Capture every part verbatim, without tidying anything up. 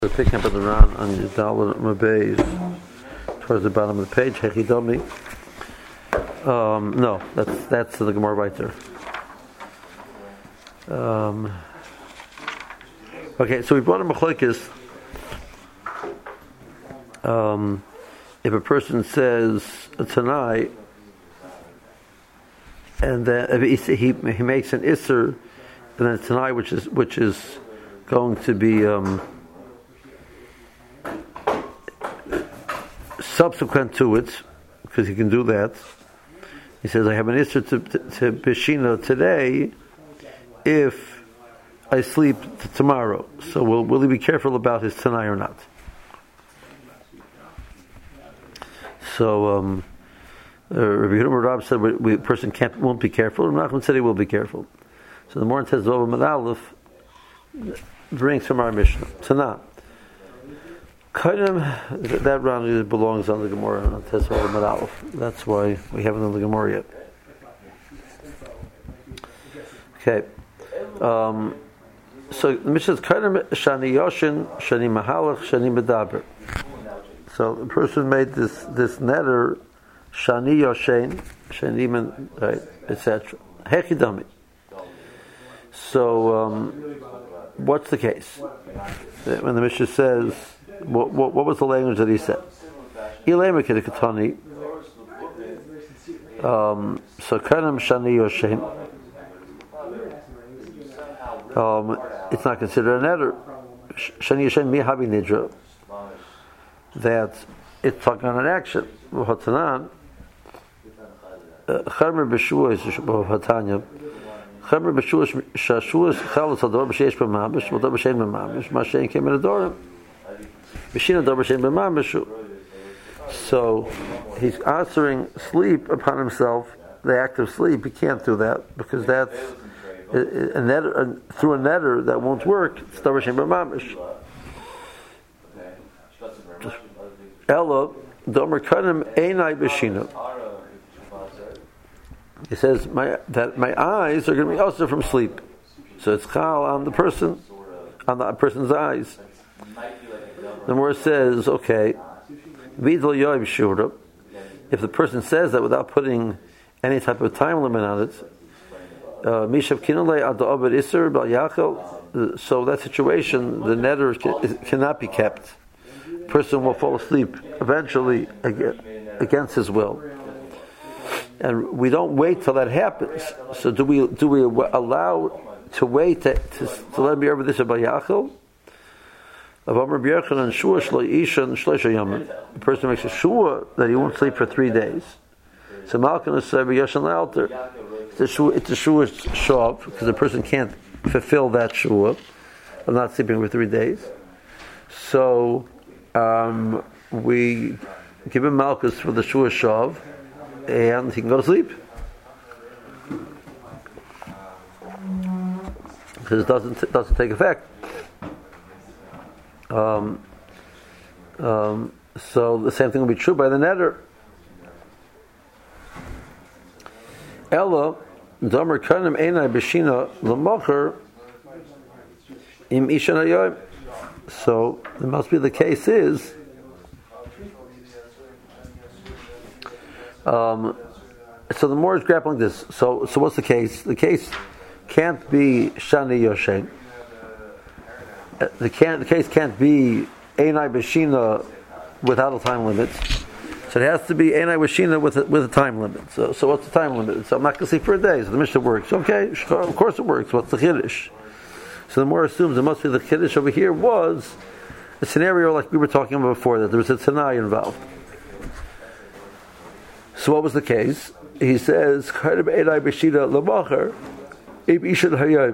We're picking up at the Ran on Yudal Mabeis towards the bottom of the page. Hechidomi. Um, no, that's that's the Gemara right there. Um, okay, so we brought a machlokes. Um, if a person says tonight, and then if he, he he makes an isser, and then tonight, which is which is going to be um, subsequent to it, because he can do that. He says, I have an isser to, to, to Bishina today if I sleep t- tomorrow. So will, will he be careful about his tonight or not? So um, uh, Rabbi Yehuda Rab said we, we, a person can't, won't be careful. Rabbi Nachman said he will be careful. So the more it says Zova Medalef brings from our Mishnah. Tanah. Kaidim, that round belongs on the Gemara on Tezvav Medalef. That's why we haven't done the Gemara yet. Okay. Um, so the Mishnah is Kaidim Shani Yoshin, Shani Mahalach, Shani Medaber. So the person made this this netter Shani Yoshin, Shani Men, right, et cetera. Hechidami. So um, what's the case? When the Mishnah says, What, what, what was the language that he said? Um, so Kanam Shani Yoshin. Um, it's not considered an eder. Shani Yoshin Mihabi Nidra. That it's talking on an action. V'hotanan. Chamer b'shua is v'hotanya. Chamer b'shua is shashua is chalas hador b'sheish b'mamish v'dor b'shein b'mamish mashein came in adorim. So he's answering sleep upon himself, the act of sleep. He can't do that because that's a, a netter, a, through a netter that won't work. Ella domer kanim einai b'shina. He says my, that my eyes are going to be also from sleep. So it's chal on the person, on the person's eyes. The Gemara says, okay, if the person says that without putting any type of time limit on it, uh, so that situation, the netter cannot be kept. The person will fall asleep eventually against his will. And we don't wait till that happens. So do we do we allow to wait to, to, to let me over this about Yachel? The person makes a shua that he won't sleep for three days. So Malkin is said, it's a shua shav, because the person can't fulfill that shua of not sleeping for three days. So um, we give him Malchus for the shua shav, and he can go to sleep. Because it doesn't, it doesn't take effect. Um, um, so the same thing will be true by the netter. Ella damer kanim einai b'shina l'mocher im ishan hayoyim. So it must be the case is um, so the more is grappling this. So so what's the case? The case can't be shani yoshen. The, can, the case can't be Einai B'Shina without a time limit. So it has to be Einai B'Shina with a, with a time limit. So so what's the time limit? So I'm not going to sleep for a day. So the Mishnah works. Okay, of course it works. What's the Kiddush? So the more assumes it must be the Kiddush over here was a scenario like we were talking about before, that there was a Tanai involved. So what was the case? He says, Einai B'Shina l'macher im ishan hayom.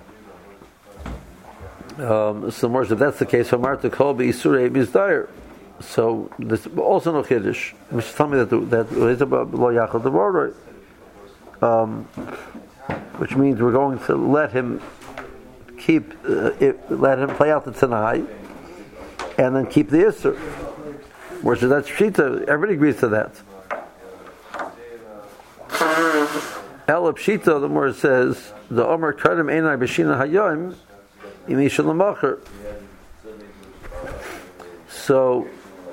Um, so more, if that's the case, so Marta Kolbi Isurei Bizdair. So this also no Kiddush. Which tell me that the, that is about Lo Yachal Devoroi. Um, which means we're going to let him keep, uh, it, let him play out the Tanai, and then keep the Isser. Whereas that's Pshita, everybody agrees to that. Ela Pshita, the more it says the Omer Kadim Einai B'Shina Hayom. So So,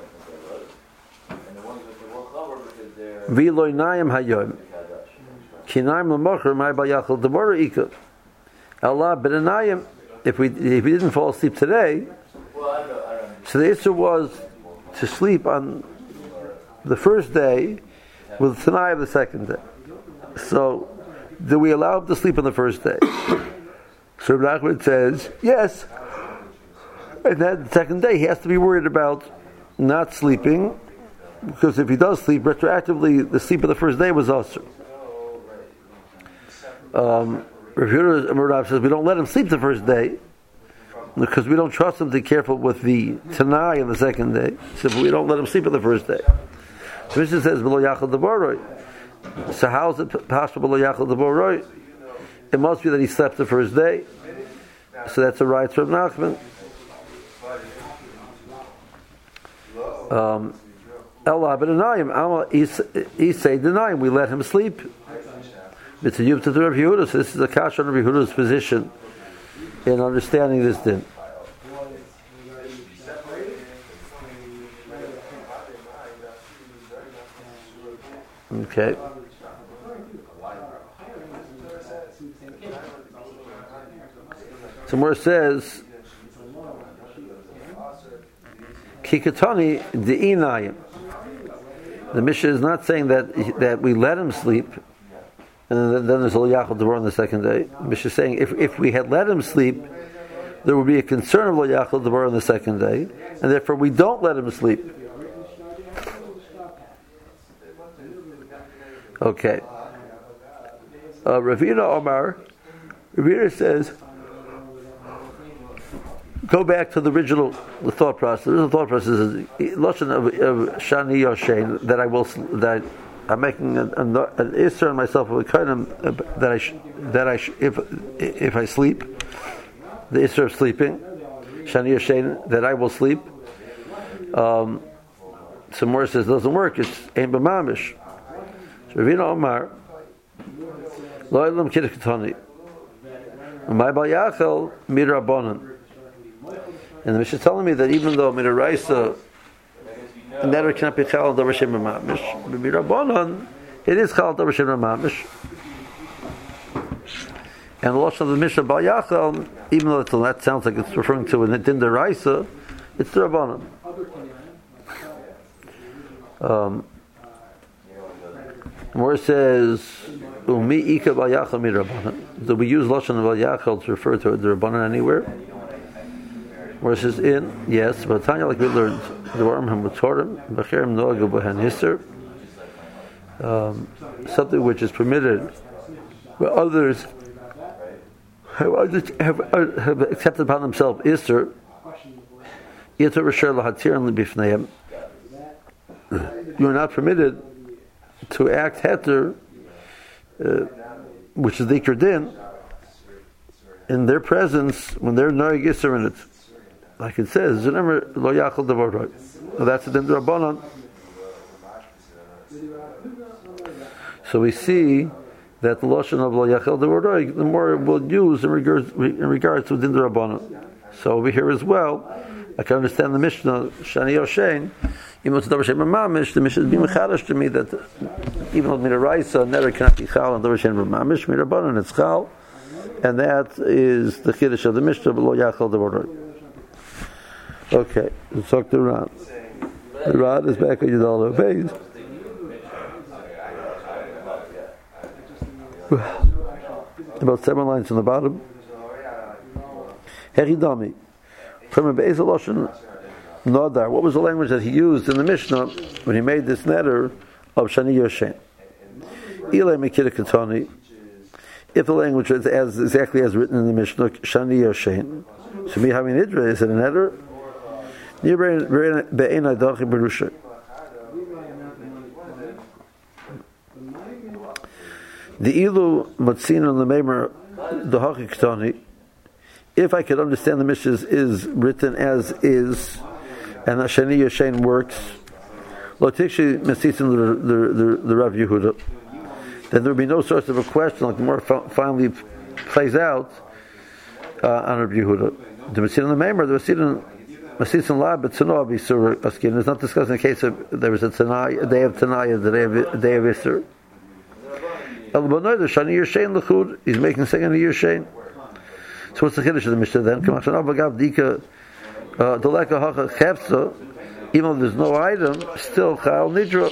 V'loi nayim hayoim. Kinayim l'mocher may bayachal demora ikah. Allah b'nayim. If we if we didn't fall asleep today, so the issue was to sleep on the first day with the Tanai of the second day. So, do we allow him to sleep on the first day? So Rabbi Nachman says yes. And then the second day he has to be worried about not sleeping, because if he does sleep retroactively, the sleep of the first day was usher. Um, Rav Yehuda says we don't let him sleep the first day because we don't trust him to be careful with the Tanai of the second day. So we don't let him sleep on the first day. So Mishnah says below Yachal Deboroi. So how is it possible below Yachal Deboroi? It must be that he slept the first day. So that's a right from Nachman. Um, Allah b'nayim, he say denying. We let him sleep. It's a yub to Rav Yehuda. So this is a kasha on Rav Yehuda's position in understanding this din. Okay. So more says Kikatani de'inayim. The Mishnah is not saying that that we let him sleep, and then, then there's a Yachal Deborah on the second day. The Mishnah is saying if if we had let him sleep, there would be a concern of Yachal Deborah on the second day, and therefore we don't let him sleep. Okay. Uh, Ravina Omar, Ravina says, go back to the original the thought process. The original thought process is lashon of, of Shani Yoshein, that I will that I'm making an, an, an isser on myself of a kind of, that I sh, that I sh, if if I sleep, the isser of sleeping, Shani Yoshein, that I will sleep. Um, some more says doesn't work. It's ein b'mamish. So Ravina Omar, lo elam kiddush my bayachel mirabonon. And the Mishnah is telling me that even though Midaraisa never cannot be Chal Davar Shem Mamish, Mirabonon, it is Chal Davar Shem Mamish. And the Lashon of the Mishnah Bal Yachal, even though that sounds like it's referring to a Din Daraisa, it's the Rabbanon. Um, where it says Umi Ika Bal Yachal Mirabonon, do we use Lashon of Bal Yachal to refer to the Rabbanon anywhere? Where it says in, yes, but Tanya, like we learned, the worm ham mutarim, b'cherim noagu b'han hisser, something which is permitted, but others have, have, have accepted upon themselves isser, yet rasher lahatir and libifneim. You are not permitted to act heter, uh, which is the ikar din, in their presence when they're noag isser in it. Like it says, remember, lo yachal devoroi. That's the din d'Rabbanan. So we see that the lashon of lo yachal devoroi, the more we'll use in regards in regards to din d'Rabbanan. So over here as well, I can understand the Mishnah Shani Yoshein. Even though it's Davar Shem Mamish, the Mishnah is being mechadash to me that even though Midaraisa never cannot be Chal and Davar Shem Mamish, Midarabanan it's Chal, and that is the chiddush of the Mishnah lo yachal devoroi. Okay, let's talk to Ran. Ran is back on your dollar base. About seven lines on the bottom. Heridami. From a Be'ez Loshen Nodar. What was the language that he used in the Mishnah when he made this netter of Shani Yoshein? Ilay Mekira Katani. If the language is as exactly as written in the Mishnah, Shani Yoshein. So me having Idra, is it a netter? The ilu matzin on the memer the hachiktani. If I could understand the Mishnah is written as is, and Shani Yoshein works, lo tikshi mesitin the the the Rav Yehuda, then there would be no source of a question like the more finally plays out uh, on Rav Yehuda. The matzin on the memer, the matzin Masitzin la, but Tanah Isur Askin. It's not discussing the case of there was a Tanai, a day of Tanai, the day of a day of Isur. El Bonoy the Shani Yershain Lechud. He's making second year Yershain. So what's the Kiddush of the Mishnah then? Come on, Bagav Dika Doleka Hacha Chefza. Even though there's no item, still Chal Nidra.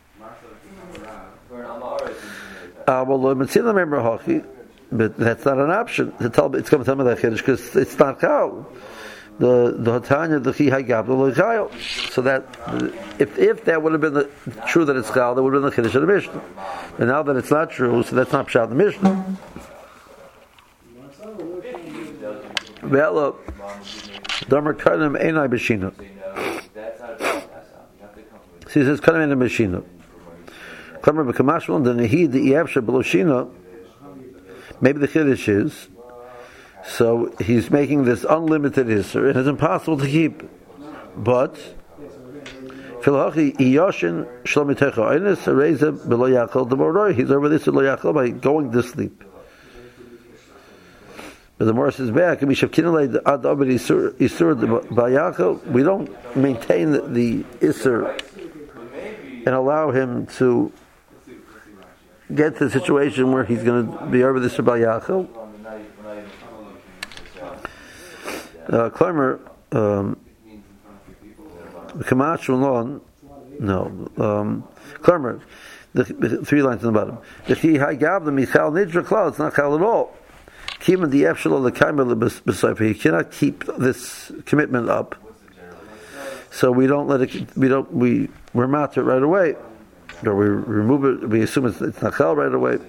Uh, well, Mitzina Member Hachi, but that's not an option. To tell it's coming to tell me that Kiddush because it's not Chal. The the Hatanya the Chi Hagab the Chayil. So that if if that would have been the, true that it's Chal, that would have been the Kiddush of the Mishnah. And now that it's not true, so that's not Pshat the Mishnah. Well, Damer Kadim Einai B'Shina. So he says Kadim Einai B'Shina. Klamer B'Kamashmal the Nehi the Iabsha B'Loshina. Maybe the Kiddush is. So he's making this unlimited Isser, and it's impossible to keep. But Filachi Iyoshin Shlomitecha Einis Areza B'Lo Yachal D'Moroi. He's over this Lo Yachal by going to sleep. But the Morris is back, and we should kinulate the Ad Abed Isur Isur B'Yachal. We don't maintain the, the Isser and allow him to get to the situation where he's going to be over this B'Yachal. Uh, Klemer, um, Kamash Malon, no, um, Klemer, the, the three lines on the bottom. The Chi Hagab the Michal Nidra Klal, it's not Chal at all. Kim the Efshel the Kaimel B'Sayfa. He cannot keep this commitment up, so we don't let it. We don't. We we're matter right away, or we remove it. We assume it's, it's not Chal right away.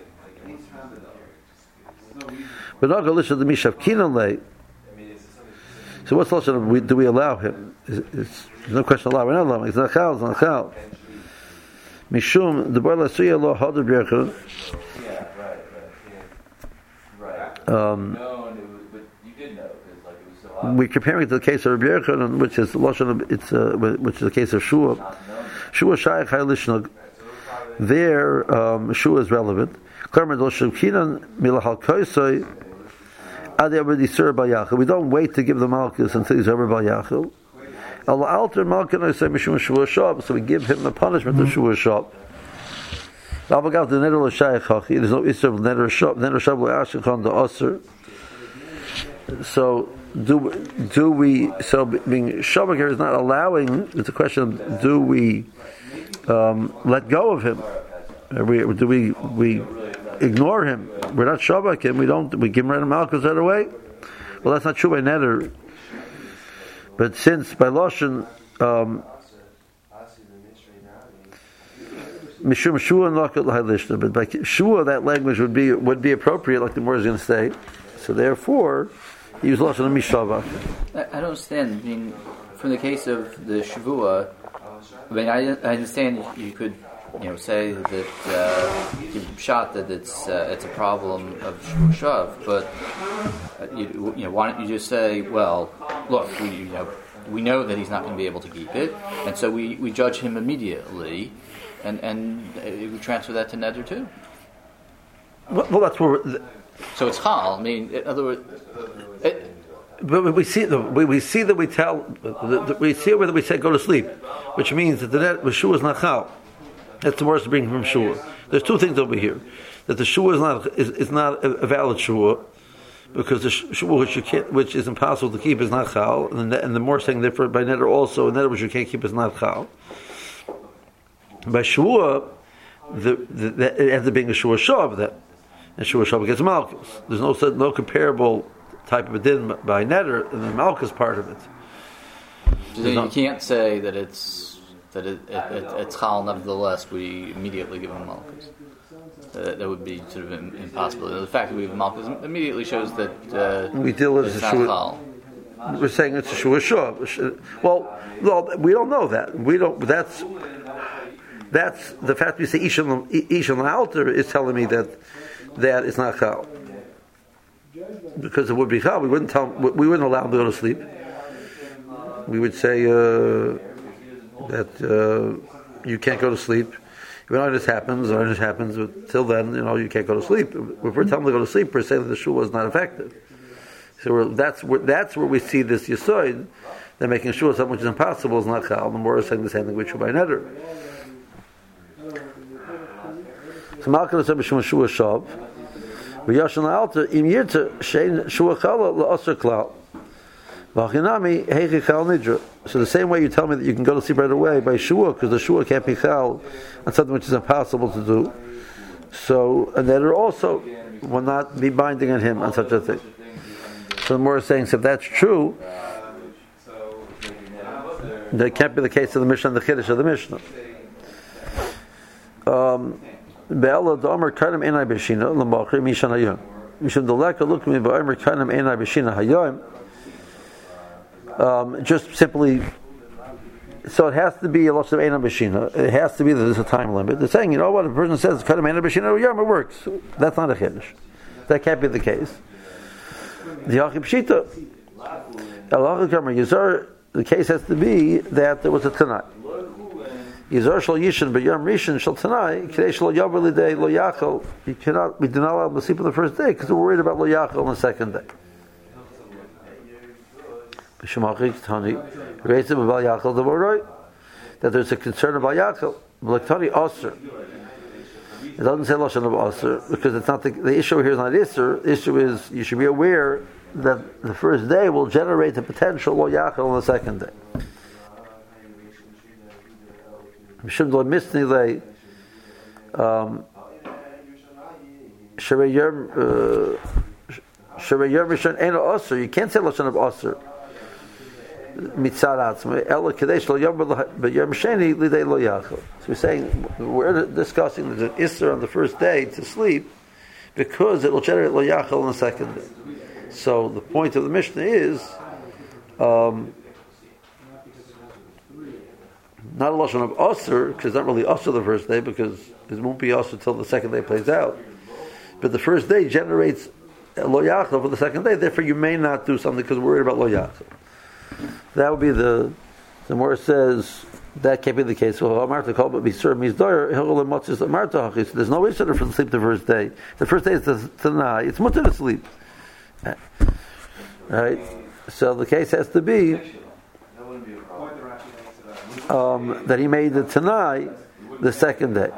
But not Galisha the Mishav Kinan lay. So what's the lesson? We, do we allow him? It's, it's, there's no question allowed. We're not allowing. It's not chal. It's not chal. Mishum the bar lasuya lo hadur b'yachon. Yeah, right, right, yeah, right. Um, no, and it was, but you did know because like it was so obvious. We're comparing it to the case of Rabbi Yechon, which is lashon. It's uh, which is the case of Shua. Shua shayach haylishnog. There, um, Shua is relevant. Klarmer lo shulkinan milachal koisoi. We don't wait to give the malchus until he's over Bayachil. So we give him the punishment of Shua Shop. There's no Isser of Neder Shop. Neder Shop will Ashikon the Osir. So do do we? So being Shabbat here is not allowing. It's a question of do we um, let go of him? Or we, do we we ignore him? We're not Shabbat him. We don't. We give him right Malchus right away. Well, that's not true by Neder. But since by Loshen, um, Mishum Shua and Lakat L'Haylishna, but by Shua that language would be would be appropriate, like the Moor is going to say. So therefore, he used Loshen and Mishavah. I, I don't understand. I mean, from the case of the Shavua, I mean, I, I understand you could, you know, say that uh, you shot that it's uh, it's a problem of Shav, but uh, you, you know, why don't you just say, well, look, we you know we know that he's not going to be able to keep it, and so we, we judge him immediately, and and uh, we transfer that to Neder too. Well, well that's where. The, so it's Chal. I mean, in other words. It, But we see the we, we see that we tell the, the, we see whether we say go to sleep, which means that the net with Shua is not Chal. That's the worst to bring from Shua. There's two things over here: that the Shua is not is, is not a, a valid Shua, because the Shua which you can't, which is impossible to keep is not Chal, and the, and the more saying therefore by Neder also, Neder which you can't keep is not Chal. By Shua, the, the, the it ends up being a Shua Shav that, and Shua Shav gets Malchus. There's no no comparable type of a din by Neder and the Malchus part of it. So you not, can't say that it's that it, it, it, it's Chal. Nevertheless, we immediately give him Malchus. Uh, that would be sort of impossible. The fact that we give him Malchus immediately shows that uh, we deal with it's a not Chal. We're saying it's a Shua Shav. Well, well, we don't know that. We don't. That's that's the fact we say Ishan Ishan Alter is telling me that that it's not Chal. Because it would be Chal, we wouldn't tell, we wouldn't allow him to go to sleep. We would say uh, that uh, you can't go to sleep. When this happens, or this happens, but till then, you know, you can't go to sleep. If we're telling him to go to sleep, we're saying that the shul was not effective. So we're, that's where that's where we see this yisoid they're making sure something which is impossible is not chal. The more is saying the same thing with Shuvah Neder. So Malka said b'shum Shuvah Shav. V'yashan la'alta im yirta shein Shuvah Chala la'asr klal. V'achinami heichi chal nidra. So the same way you tell me that you can go to sleep right away by Shuvah, because the Shuvah can't be chal on something which is impossible to do. So, and that it also will not be binding on him on such a thing. So the more is saying, so if that's true, that can't be the case of the Mishnah and the Chiddush of the Mishnah. Um, Be'ela da'amar kainam enai b'shina l'machri mishan hayom. Mishum d'leka look me ba'amar kainam enai b'shina hayom. Um, just simply, so it has to be a loss of enai b'shina. It has to be that there's a time limit. They're saying, you know what, if a person says kainam enai b'shina hayom, it works. That's not a Chiddush. That can't be the case. The Yachib Shita, the case has to be that there was a Tanai. Yizar shal yishin b'yam rishon shal Tanai, k'dei shal yavar l'day lo yachal. You cannot, we do not allow him to sleep on the first day because we're worried about lo yachal on the second day. B'shemachik Tani, raised him about yachal devoroi, that there's a concern about yachal. B'lektani aser. It doesn't say lashon of aser because it's not the, the issue here is not iser. The issue is you should be aware that the first day will generate the potential lo yachal on the second day. Mishum lo misni le sherei yom sherei yom rishon eno aser. You can't say lashon of aser. Mitzad atzma ela kadesh lo yom b'yom sheni lidei lo yachal. So we're saying we're discussing there's an iser on the first day to sleep because it will generate lo yachal on the second day. So the point of the Mishnah is um, not a lashon of aser because it's not really aser the first day because it won't be aser until the second day plays out. But the first day generates lo yachal for the second day. Therefore, you may not do something because we're worried about lo yachal. That would be the the more it says that can't be the case. Well, Marta called but be served mizdoyer. There's no way to sleep the first day. The first day is the Tanai. It's mutter to sleep. Right? So the case has to be um, that he made the Tanai the second day.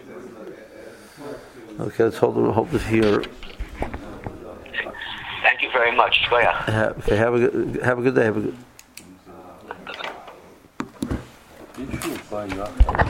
Okay, let's hold, hold this here. Thank you very much. Uh, okay, have a good, have a good day. Have a good.